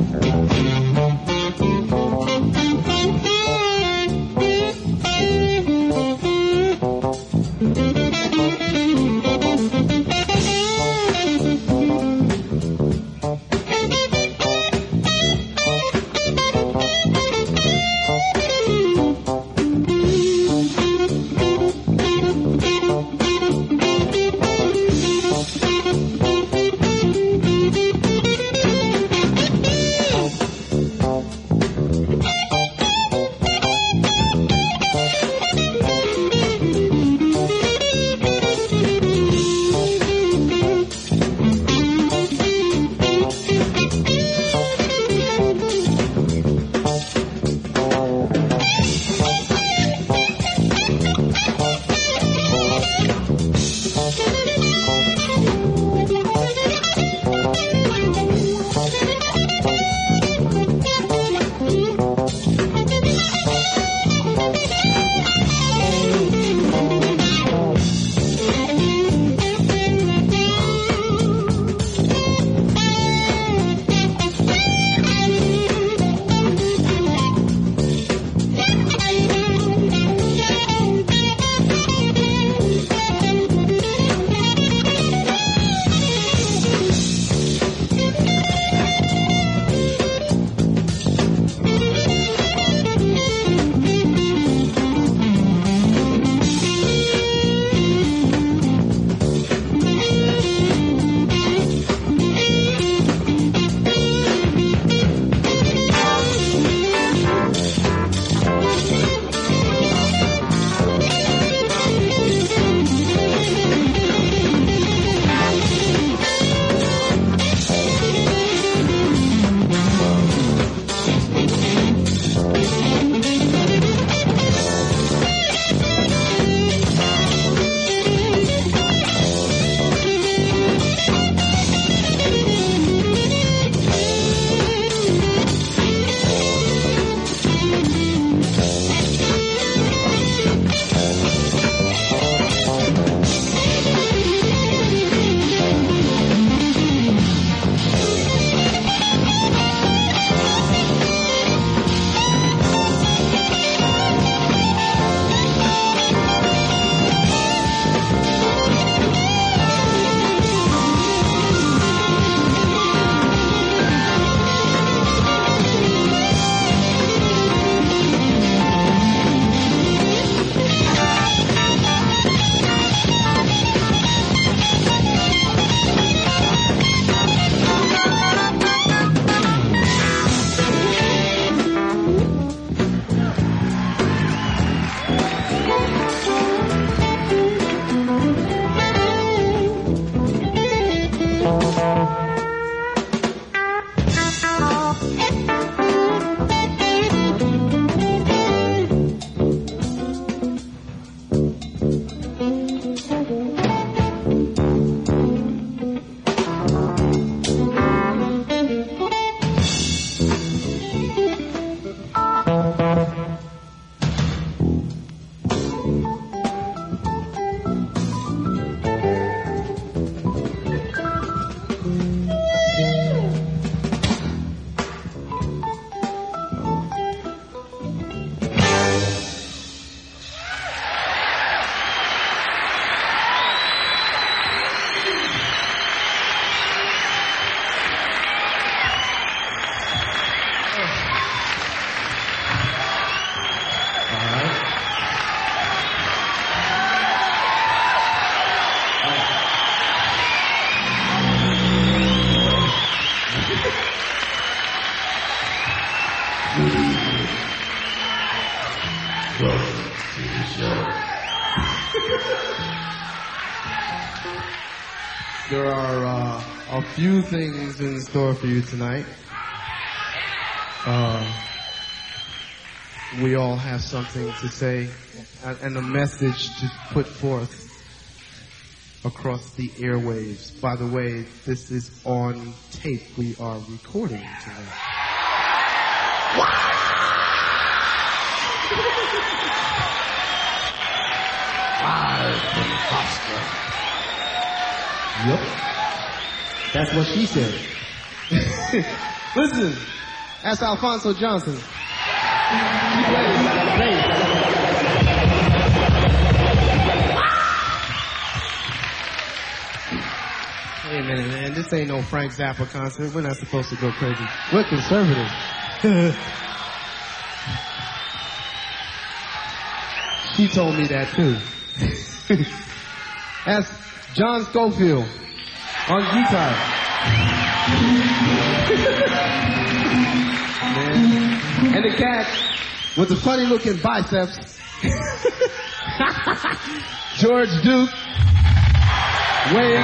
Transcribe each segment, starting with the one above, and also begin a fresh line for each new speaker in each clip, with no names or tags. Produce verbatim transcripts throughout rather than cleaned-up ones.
There are uh, a few things in store for you tonight. Uh, we all have something to say and, and a message to put forth across the airwaves. By the way, this is on tape. We are recording tonight.
Live from Boston.
Yep.
That's what she said.
Listen, That's Alphonso Johnson. He plays bass. Wait a minute, man. This ain't no Frank Zappa concert. We're not supposed to go crazy. We're conservative. She told me that too. That's John Scofield on guitar. Man. And the cat with the funny looking biceps. George Duke. Wayne.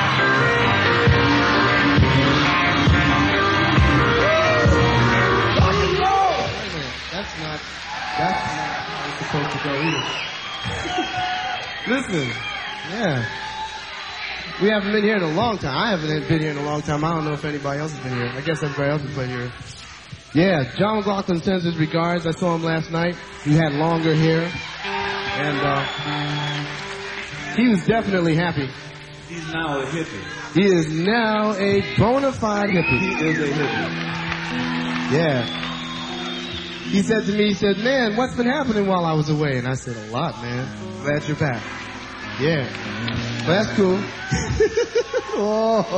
That's not, that's not how it's supposed to go either. Listen, yeah. We haven't been here in a long time. I haven't been here in a long time. I don't know if anybody else has been here. I guess everybody else has been here. Yeah, John McLaughlin sends his regards. I saw him last night. He had longer hair. And uh, he was definitely happy.
He's now a hippie.
He is now a bona fide hippie.
He is a hippie.
Yeah. He said to me, he said, man, what's been happening while I was away? And I said, a lot, man. Glad you're back. Yeah. Well, that's cool. Oh.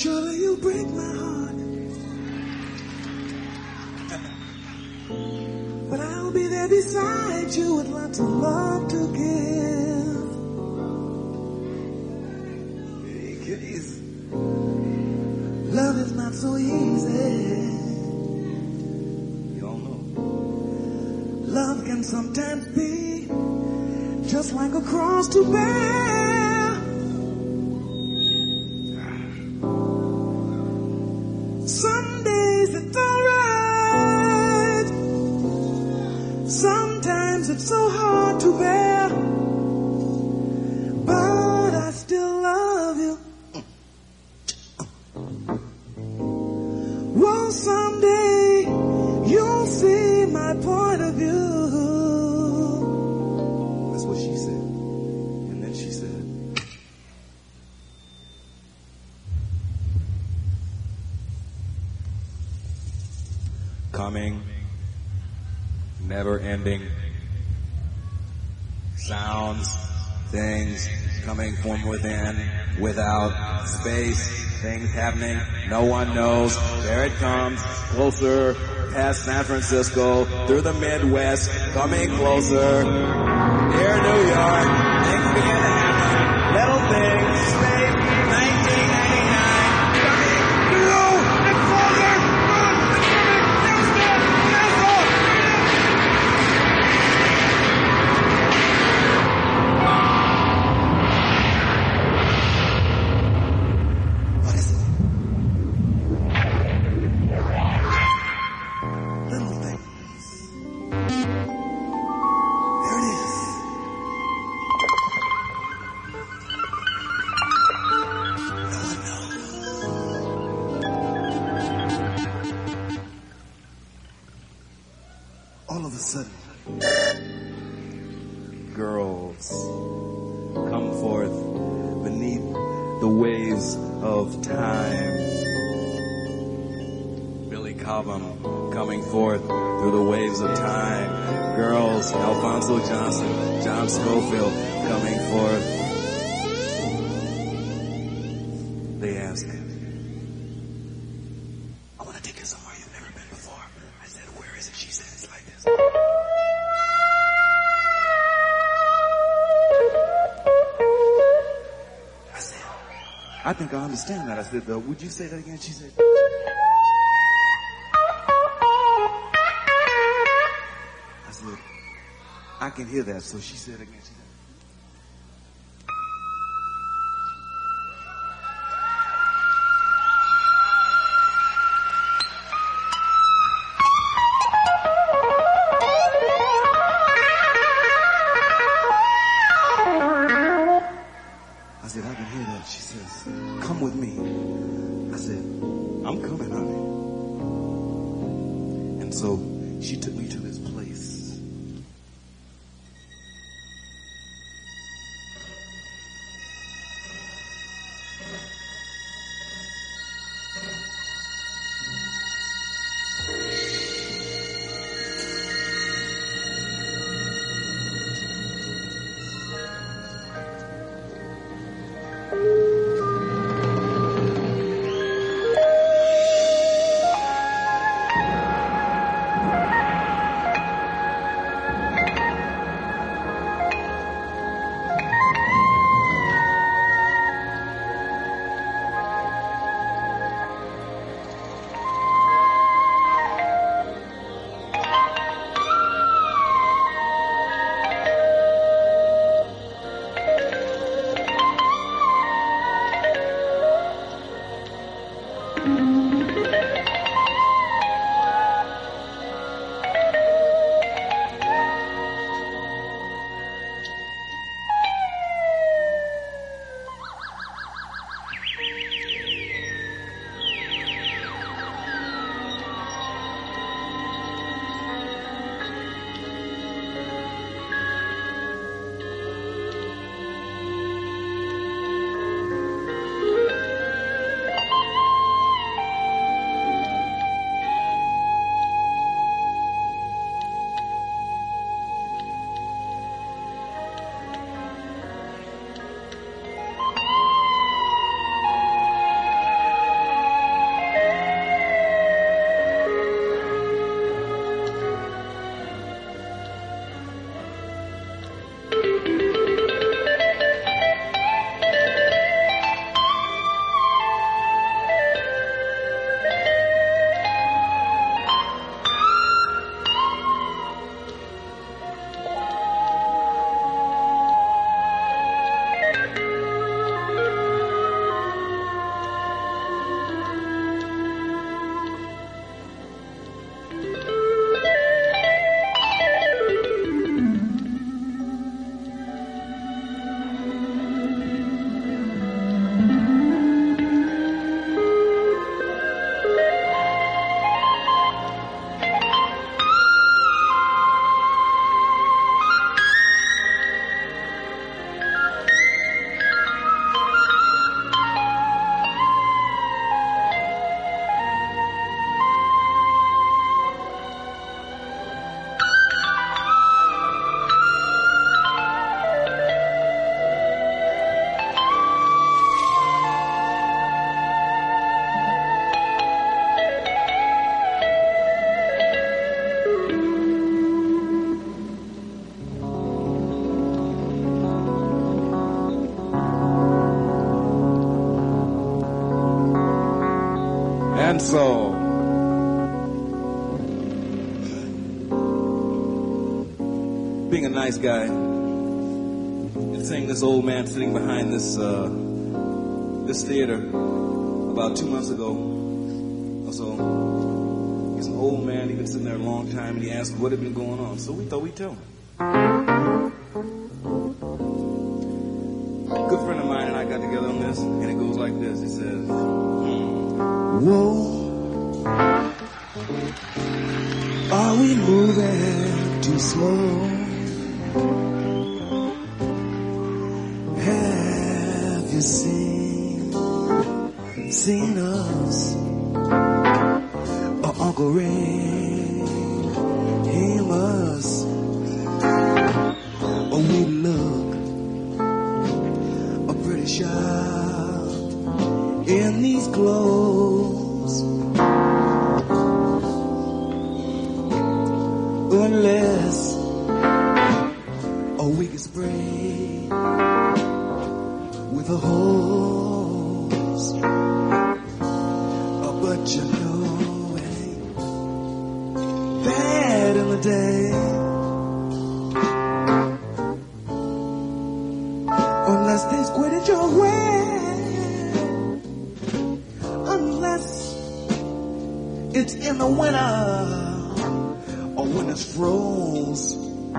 Surely you break my heart, but I'll be there beside you with lots of love to give. Easy. Love is not so easy. You all know. Love can sometimes be just like a cross to bear. Some days it's alright, sometimes it's so hard to bear, but I still love you. Well, someday you'll see my point of view. That's what she said. And then she said,
coming, never ending, sounds, things coming from within, without, space, things happening, no one knows, there it comes, closer, past San Francisco, through the Midwest, coming closer, near New York, things begin to happen, little things, space, nineteen ninety-nine, coming through, and closer, run, it's coming, yes, yes,
what is it? Little things. There it is. No one knows. All of a sudden,
girls come forth beneath the waves of time. Billy Cobham coming forth through the waves of time. Girls, Alfonso Johnson, John Schofield coming forth. They ask, I want to take you somewhere you've never been before. I said, where is it? She said, it's like this. I said, I think I understand that. I said, uh, would you say that again? She said, I said, I can hear that. So she said again, she said, I said, I can hear that. She says, come with me. I said, I'm coming, honey. And so she took me to this place. Ansel. Being a nice guy, and seeing this old man sitting behind this uh, this theater about two months ago or so. He's an old man, he's been sitting there a long time, and he asked what had been going on. So we thought we'd tell him. A good friend of mine and I got together on this, and it goes like this. It says,
Whoa, are we moving too slow? Have you seen, seen us? Or Uncle Ray, he must. Or we look a pretty sharp in these clothes. Unless or we can spray with a hose. Oh, but you know it ain't bad in the day. Unless they squid it your way. Unless it's in the winter or when it's froze.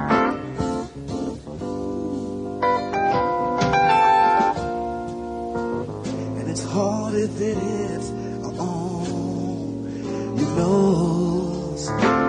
And it's hard as it is on your nose.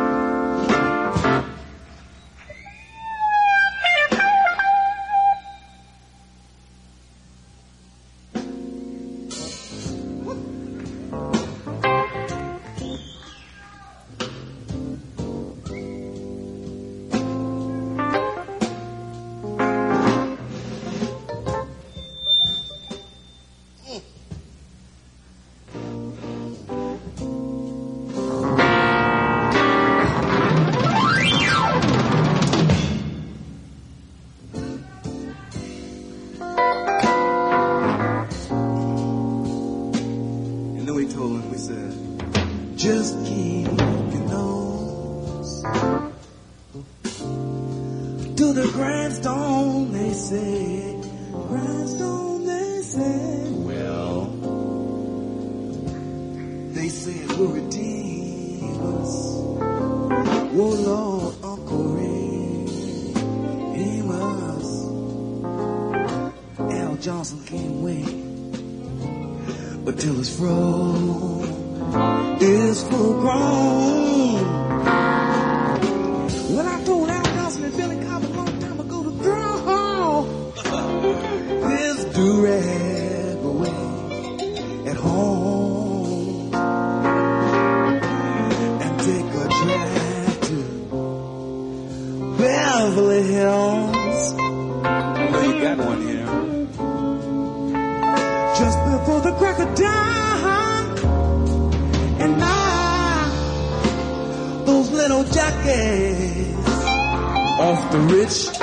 Just keep your nose to the grindstone, they say. Grindstone, they say. Well, they say it will redeem us. Oh Lord, Uncle Ray, Amos, Al Johnson can't wait, but till it's froze. Is full grown. When I told Al Johnson and Billy Cobb a long time ago to throw this do-rag away at home and take a drive to Beverly Hills.
well, you got one here.
Just before the crack of dawn. And now, those little jockeys off the rich